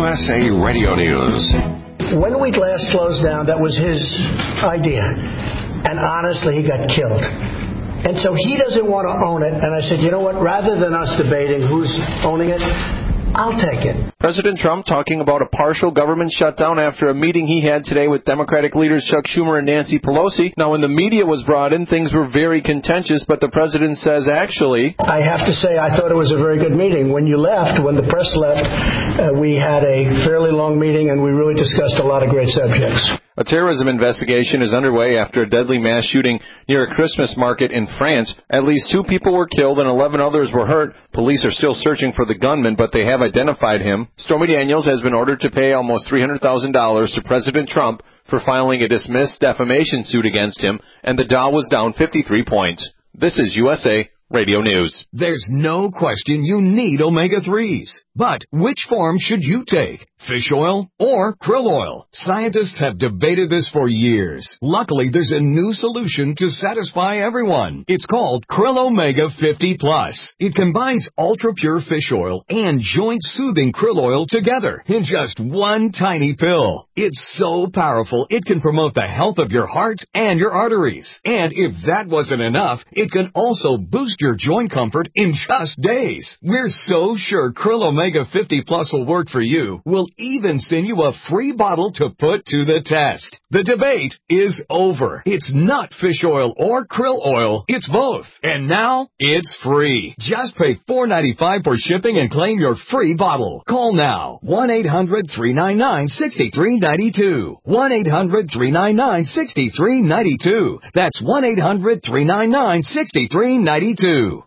USA Radio News. When we last closed down, that was his idea. And honestly, he got killed. And so he doesn't want to own it. And I said, you know what? Rather than us debating who's owning it, I'll take it. President Trump talking about a partial government shutdown after a meeting he had today with Democratic leaders Chuck Schumer and Nancy Pelosi. Now, when the media was brought in, things were very contentious, but the president says actually... I have to say, I thought it was a very good meeting. When you left, when the press left, we had a fairly long meeting, and we really discussed a lot of great subjects. A terrorism investigation is underway after a deadly mass shooting near a Christmas market in France. At least 2 people were killed and 11 others were hurt. Police are still searching for the gunman, but they have identified him. Stormy Daniels has been ordered to pay almost $300,000 to President Trump for filing a dismissed defamation suit against him, and the Dow was down 53 points. This is USA Radio News. There's no question you need omega-3s. But which form should you take? Fish oil or krill oil? Scientists have debated this for years. Luckily, there's a new solution to satisfy everyone. It's called Krill Omega 50 Plus. It combines ultra-pure fish oil and joint-soothing krill oil together in just one tiny pill. It's so powerful, it can promote the health of your heart and your arteries. And if that wasn't enough, it can also boost your joint comfort in just days. We're so sure Krill Omega 50 Plus will work for you. We'll even send you a free bottle to put to the test. The debate is over. It's not fish oil or krill oil. It's both. And now, it's free. Just pay $4.95 for shipping and claim your free bottle. Call now. 1-800-399-6392. 1-800-399-6392. That's 1-800-399-6392.